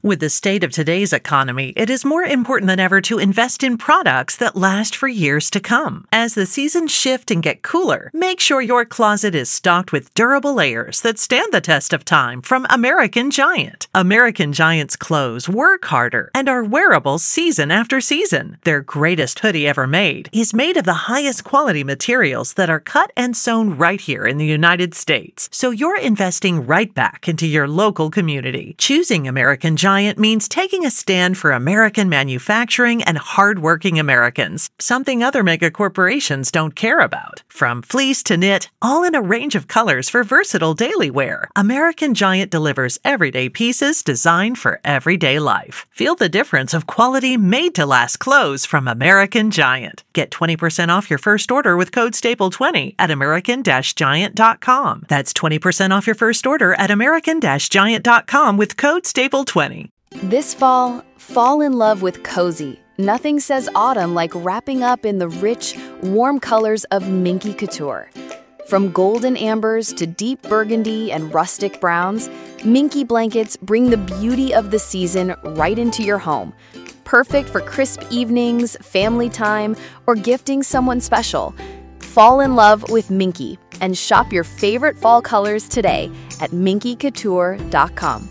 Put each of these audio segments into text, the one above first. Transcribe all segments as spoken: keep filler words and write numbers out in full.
With the state of today's economy, it is more important than ever to invest in products that last for years to come. As the seasons shift and get cooler, make sure your closet is stocked with durable layers that stand the test of time from American Giant. American Giant's clothes work harder and are wearable season after season. Their greatest hoodie ever made is made of the highest quality materials that are cut and sewn right here in the United States. So you're investing right back into your local community. Choosing American Giant means taking a stand for American manufacturing and hardworking Americans, something other mega corporations don't care about. From fleece to knit, all in a range of colors for versatile daily wear, American Giant delivers everyday pieces designed for everyday life. Feel the difference of quality made-to-last clothes from American Giant. Get twenty percent off your first order with code staple twenty at american giant dot com. That's twenty percent off your first order at american giant dot com with code staple twenty. This fall, fall in love with cozy. Nothing says autumn like wrapping up in the rich, warm colors of Minky Couture. From golden ambers to deep burgundy and rustic browns, Minky blankets bring the beauty of the season right into your home. Perfect for crisp evenings, family time, or gifting someone special. Fall in love with Minky and shop your favorite fall colors today at minky couture dot com.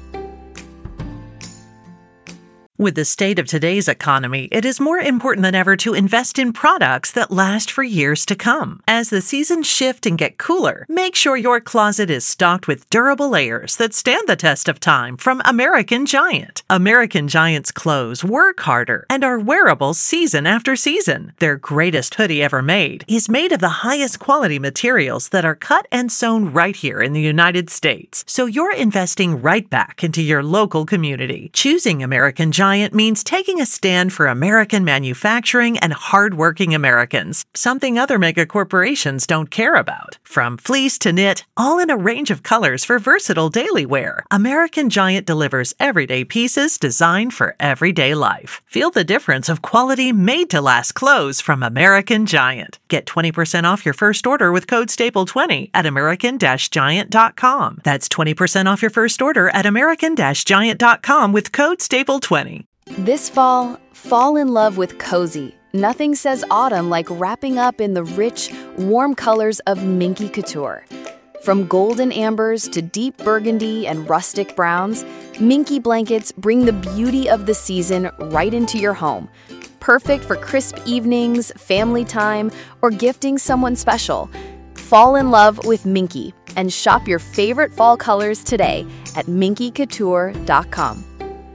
With the state of today's economy, it is more important than ever to invest in products that last for years to come. As the seasons shift and get cooler, make sure your closet is stocked with durable layers that stand the test of time from American Giant. American Giant's clothes work harder and are wearable season after season. Their greatest hoodie ever made is made of the highest quality materials that are cut and sewn right here in the United States. So you're investing right back into your local community. Choosing American Giant means taking a stand for American manufacturing and hardworking Americans, something other mega corporations don't care about. From fleece to knit, all in a range of colors for versatile daily wear, American Giant delivers everyday pieces designed for everyday life. Feel the difference of quality made-to-last clothes from American Giant. Get twenty percent off your first order with code staple twenty at american giant dot com. That's twenty percent off your first order at american giant dot com with code staple twenty. This fall, fall in love with cozy. Nothing says autumn like wrapping up in the rich, warm colors of Minky Couture. From golden ambers to deep burgundy and rustic browns, Minky blankets bring the beauty of the season right into your home. Perfect for crisp evenings, family time, or gifting someone special. Fall in love with Minky and shop your favorite fall colors today at minky couture dot com.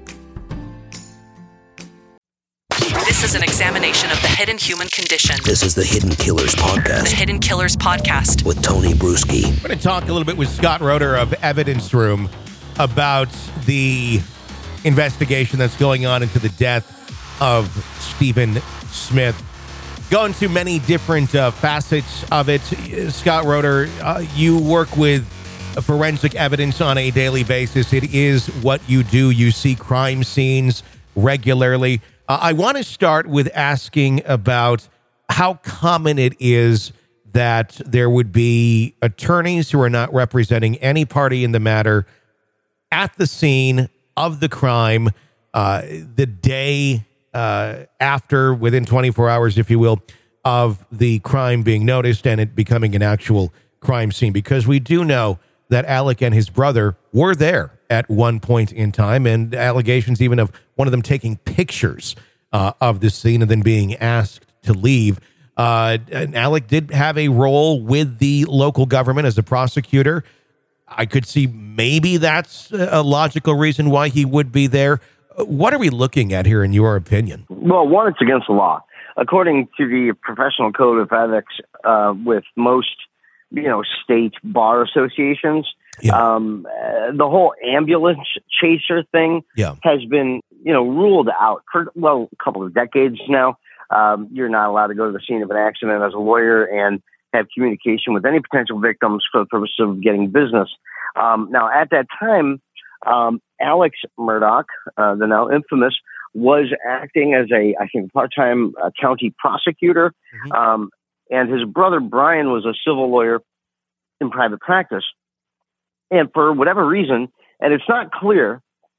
This is an examination of the hidden human condition. This is the Hidden Killers Podcast. The Hidden Killers Podcast. With Tony Bruschi. I'm going to talk a little bit with Scott Roeder of Evidence Room about the investigation that's going on into the death of Stephen Smith. Going to many different uh, facets of it. Scott Roeder, uh, you work with forensic evidence on a daily basis. It is what you do. You see crime scenes regularly. Uh, I want to start with asking about how common it is that there would be attorneys who are not representing any party in the matter at the scene of the crime, uh, the day uh, after, within twenty-four hours, if you will, of the crime being noticed and it becoming an actual crime scene. Because we do know that Alec and his brother were there at one point in time, and allegations even of one of them taking pictures uh, of the scene and then being asked to leave. Uh, and Alec did have a role with the local government as a prosecutor. I could see maybe that's a logical reason why he would be there. What are we looking at here, in your opinion? Well, one, it's against the law. According to the Professional Code of Ethics, uh, with most, you know, state bar associations, yeah. um, uh, the whole ambulance chaser thing yeah. has been, you know, ruled out for, well, a couple of decades now. Um, you're not allowed to go to the scene of an accident as a lawyer and have communication with any potential victims for the purpose of getting business. Um, now, at that time, um, Alex Murdaugh, uh, the now infamous, was acting as a, I think, part-time uh, county prosecutor. Mm-hmm. Um, and his brother, Brian, was a civil lawyer in private practice. And for whatever reason, and it's not clear,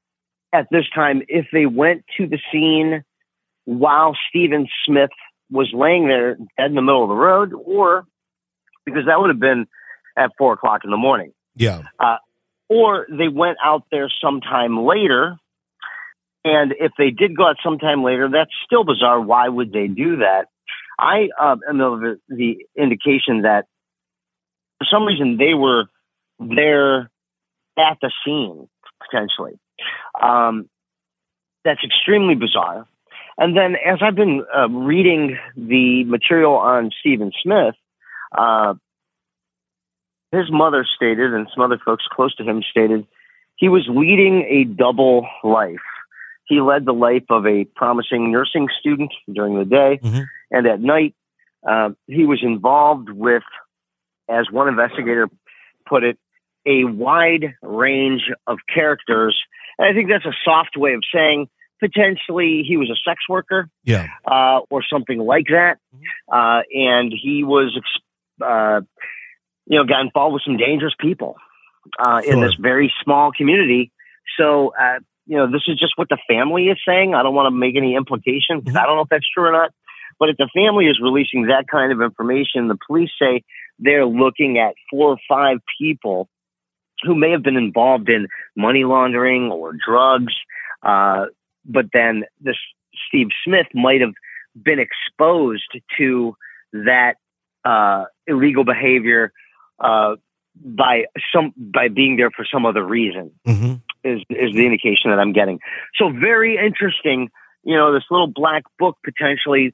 at this time if they went to the scene while Stephen Smith was laying there dead in the middle of the road, or because that would have been at four o'clock in the morning. Yeah. Uh, or they went out there sometime later. And if they did go out sometime later, that's still bizarre. Why would they do that? I uh, am of the, the indication that for some reason they were there at the scene, potentially. Um, that's extremely bizarre. And then as I've been uh, reading the material on Stephen Smith, uh, his mother stated, and some other folks close to him stated, he was leading a double life. He led the life of a promising nursing student during the day, mm-hmm. and at night, uh, he was involved with, as one investigator put it, a wide range of characters. And I think that's a soft way of saying potentially he was a sex worker, yeah, uh, or something like that, mm-hmm. uh, and he was, uh, you know, got involved with some dangerous people uh, sure. in this very small community. So. Uh, You know, this is just what the family is saying. I don't want to make any implication because I don't know if that's true or not. But if the family is releasing that kind of information, the police say they're looking at four or five people who may have been involved in money laundering or drugs. Uh, but then this Steve Smith might have been exposed to that uh, illegal behavior uh, by some by being there for some other reason. Mm-hmm. Is is the indication that I'm getting. So very interesting, you know, this little black book potentially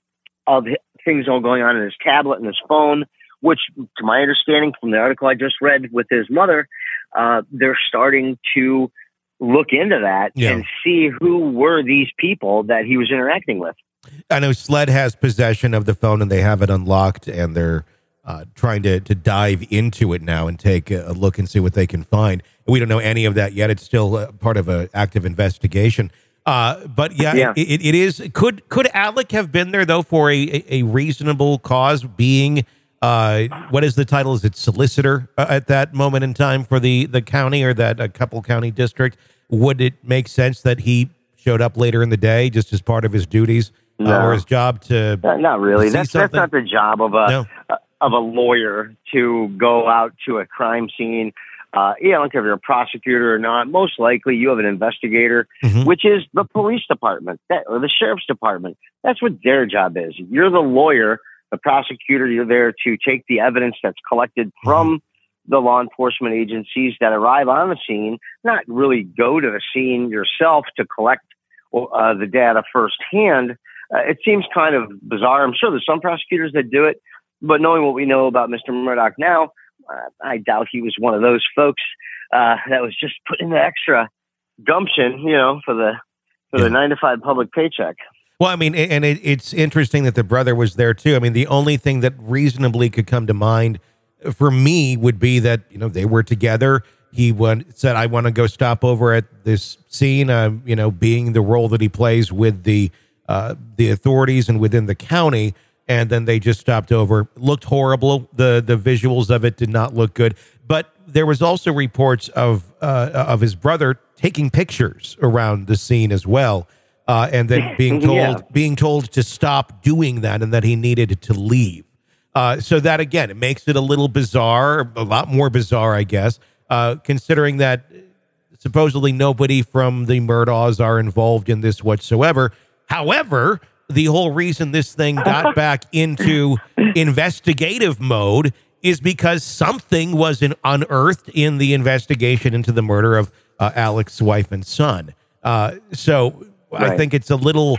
of things all going on in his tablet and his phone, which to my understanding from the article I just read with his mother, uh, they're starting to look into that yeah. and see who were these people that he was interacting with. I know SLED has possession of the phone and they have it unlocked and they're Uh, trying to to dive into it now and take a look and see what they can find. We don't know any of that yet. It's still uh, part of an active investigation. Uh, but yeah, yeah. It, it is. Could could Alec have been there though for a, a reasonable cause? Being uh, what is the title? Is it solicitor uh, at that moment in time for the the county or that uh, couple county district? Would it make sense that he showed up later in the day just as part of his duties no. uh, or his job to? Not, not really. That's that's not the job of a. No. a of a lawyer to go out to a crime scene. Uh, yeah, I don't care if you're a prosecutor or not. Most likely you have an investigator, mm-hmm. which is the police department that, or the sheriff's department. That's what their job is. You're the lawyer, the prosecutor. You're there to take the evidence that's collected from mm-hmm. the law enforcement agencies that arrive on the scene, not really go to the scene yourself to collect uh, the data firsthand. Uh, it seems kind of bizarre. I'm sure there's some prosecutors that do it. But knowing what we know about Mister Murdaugh now, uh, I doubt he was one of those folks uh, that was just putting the extra gumption, you know, for the for yeah. the nine to five public paycheck. Well, I mean, and it, it's interesting that the brother was there too. I mean, the only thing that reasonably could come to mind for me would be that you know they were together. He went, said, "I want to go stop over at this scene." Uh, you know, being the role that he plays with the uh, the authorities and within the county. And then they just stopped over. Looked horrible. The the visuals of it did not look good. But there was also reports of uh, of his brother taking pictures around the scene as well, uh, and then being told yeah. being told to stop doing that and that he needed to leave. Uh, so that again, it makes it a little bizarre, a lot more bizarre, I guess, uh, considering that supposedly nobody from the Murdaughs are involved in this whatsoever. However, the whole reason this thing got back into investigative mode is because something was in, unearthed in the investigation into the murder of uh, Alec's wife and son. Uh, so right. I think it's a little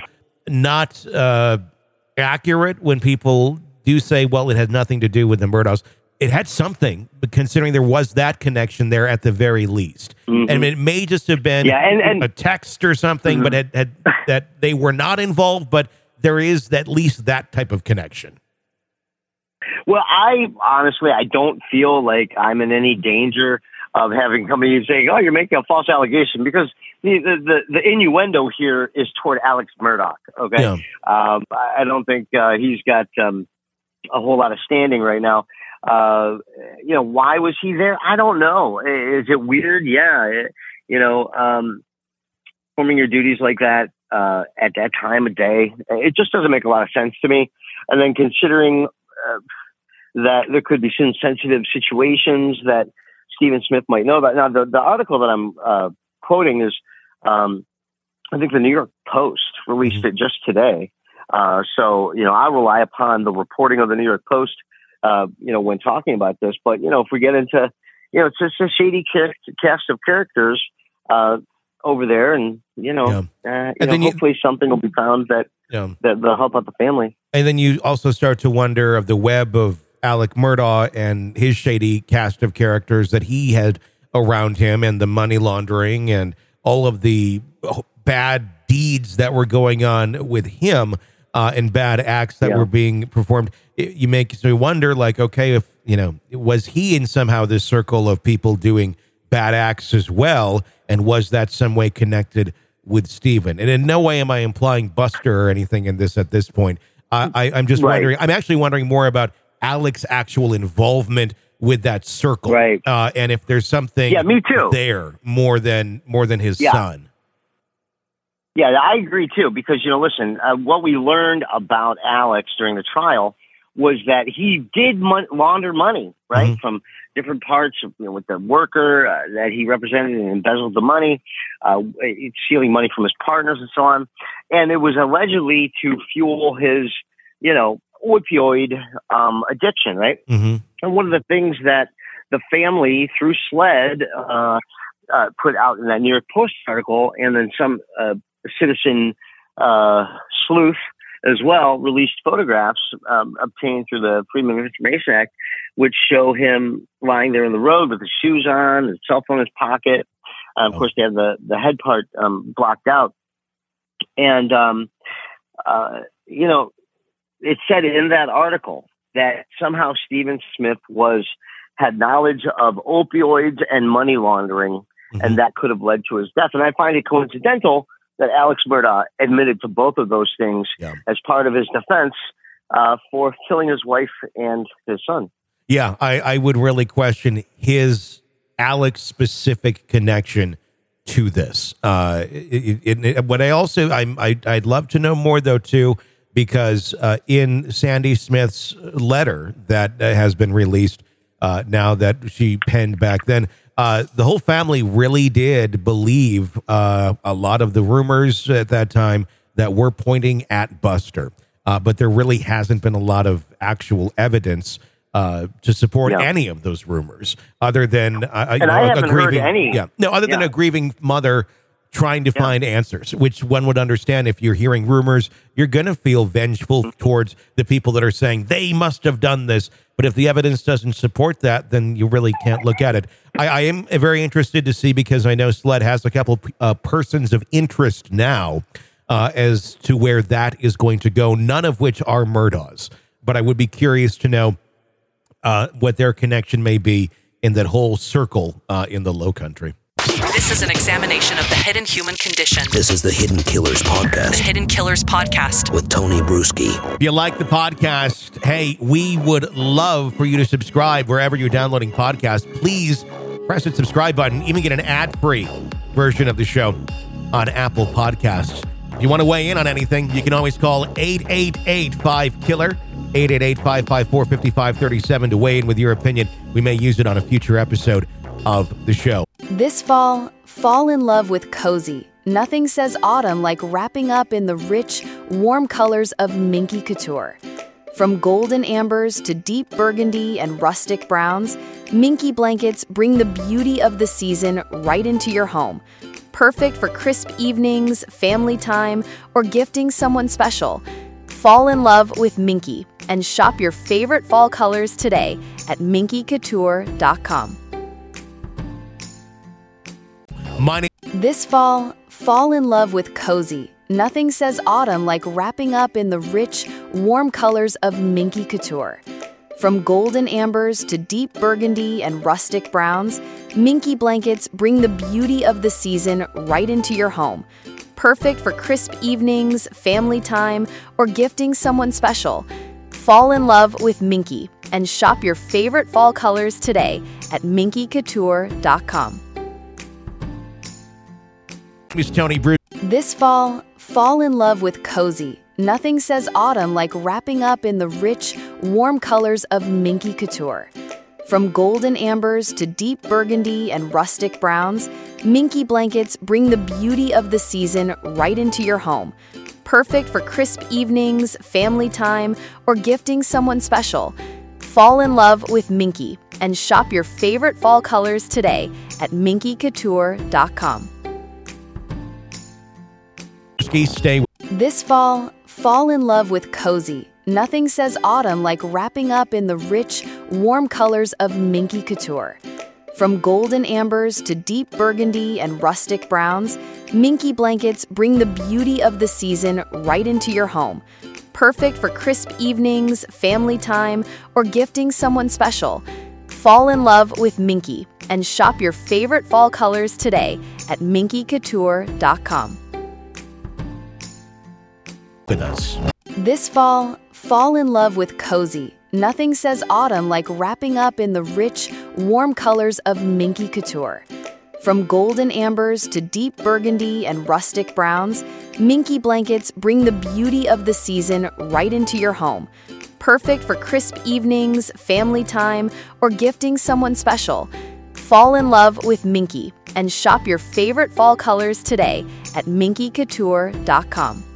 not uh, accurate when people do say, well, it has nothing to do with the Murdaughs. It had something, but considering there was that connection there at the very least. Mm-hmm. And it may just have been yeah, and, and, a text or something, mm-hmm. but had, had, that they were not involved, but there is at least that type of connection. Well, I honestly, I don't feel like I'm in any danger of having companies saying, oh, you're making a false allegation, because the the, the innuendo here is toward Alex Murdaugh. Okay. Yeah. Um, I don't think uh, he's got um, a whole lot of standing right now. Uh, you know, why was he there? I don't know. Is it weird? Yeah. It, you know, um, performing your duties like that uh, at that time of day, it just doesn't make a lot of sense to me. And then considering uh, that there could be some sensitive situations that Stephen Smith might know about. Now, the, the article that I'm uh, quoting is, um, I think the New York Post released mm-hmm. it just today. Uh, so, you know, I rely upon the reporting of the New York Post, uh, you know, when talking about this. But, you know, if we get into, you know, it's just a shady cast of characters uh, over there. And, you know, yeah. uh, you know hopefully you, something will be found that, yeah. that will help out the family. And then you also start to wonder of the web of Alec Murdaugh and his shady cast of characters that he had around him, and the money laundering and all of the bad deeds that were going on with him uh, and bad acts that yeah. were being performed. It, you make me wonder, like, okay, if, you know, was he in somehow this circle of people doing bad acts as well? And was that some way connected with Stephen? And in no way am I implying Buster or anything in this at this point. I, I, I'm just right. wondering, I'm actually wondering more about Alec's actual involvement with that circle, right? Uh, and if there's something, yeah, me too, there more than more than his yeah. son. Yeah, I agree too. Because you know, listen, uh, what we learned about Alex during the trial was that he did mon- launder money, right, mm-hmm. from different parts of, you know, with the worker uh, that he represented and embezzled the money, uh, stealing money from his partners and so on, and it was allegedly to fuel his, you know, opioid um, addiction, right? Mm-hmm. And one of the things that the family, through SLED, uh, uh, put out in that New York Post article, and then some uh, citizen uh, sleuth as well released photographs um, obtained through the Freedom of Information Act, which show him lying there in the road with his shoes on, his cell phone in his pocket. Uh, of oh. course, they have the, the head part um, blocked out. And, um, uh, you know, it said in that article that somehow Stephen Smith was had knowledge of opioids and money laundering, mm-hmm. and that could have led to his death. And I find it coincidental that Alex Murdaugh admitted to both of those things yeah. as part of his defense uh, for killing his wife and his son. Yeah, I, I would really question his Alex-specific connection to this. Uh, it, it, it, what I also, I, I, I'd love to know more, though, too, because uh, in Sandy Smith's letter that uh, has been released uh, now that she penned back then, uh, the whole family really did believe uh, a lot of the rumors at that time that were pointing at Buster. Uh, but there really hasn't been a lot of actual evidence uh, to support yeah. any of those rumors, other than uh, and you know, I a, haven't a grieving, heard any. Yeah, no, other yeah. than a grieving mother trying to yeah. find answers, which one would understand. If you're hearing rumors, you're going to feel vengeful mm-hmm. towards the people that are saying they must have done this. But if the evidence doesn't support that, then you really can't look at it. I, I am very interested to see, because I know SLED has a couple uh, persons of interest now uh, as to where that is going to go, none of which are Murdaughs. But I would be curious to know uh, what their connection may be in that whole circle uh, in the Low Country. This is an examination of the hidden human condition. This is the Hidden Killers Podcast. The Hidden Killers Podcast. With Tony Bruschi. If you like the podcast, hey, we would love for you to subscribe wherever you're downloading podcasts. Please press the subscribe button. Even get an ad-free version of the show on Apple Podcasts. If you want to weigh in on anything, you can always call eight eight eight, five, killer, eight eight eight, five five four, five five three seven to weigh in with your opinion. We may use it on a future episode of the show. This fall, fall in love with cozy. Nothing says autumn like wrapping up in the rich, warm colors of Minky Couture. From golden ambers to deep burgundy and rustic browns, Minky blankets bring the beauty of the season right into your home. Perfect for crisp evenings, family time, or gifting someone special. Fall in love with Minky and shop your favorite fall colors today at minky couture dot com. Money. This fall, fall in love with cozy. Nothing says autumn like wrapping up in the rich, warm colors of Minky Couture. From golden ambers to deep burgundy and rustic browns, Minky blankets bring the beauty of the season right into your home. Perfect for crisp evenings, family time, or gifting someone special. Fall in love with Minky and shop your favorite fall colors today at minky couture dot com. Mister Tony Bruce. This fall, fall in love with cozy. Nothing says autumn like wrapping up in the rich, warm colors of Minky Couture. From golden ambers to deep burgundy and rustic browns, Minky blankets bring the beauty of the season right into your home. Perfect for crisp evenings, family time, or gifting someone special. Fall in love with Minky and shop your favorite fall colors today at minky couture dot com. Stay. This fall, fall in love with cozy. Nothing says autumn like wrapping up in the rich, warm colors of Minky Couture. From golden ambers to deep burgundy and rustic browns, Minky blankets bring the beauty of the season right into your home. Perfect for crisp evenings, family time, or gifting someone special. Fall in love with Minky and shop your favorite fall colors today at minky couture dot com. With us. This fall, fall in love with cozy. Nothing says autumn like wrapping up in the rich, warm colors of Minky Couture. From golden ambers to deep burgundy and rustic browns, Minky blankets bring the beauty of the season right into your home. Perfect for crisp evenings, family time, or gifting someone special. Fall in love with Minky and shop your favorite fall colors today at minky couture dot com.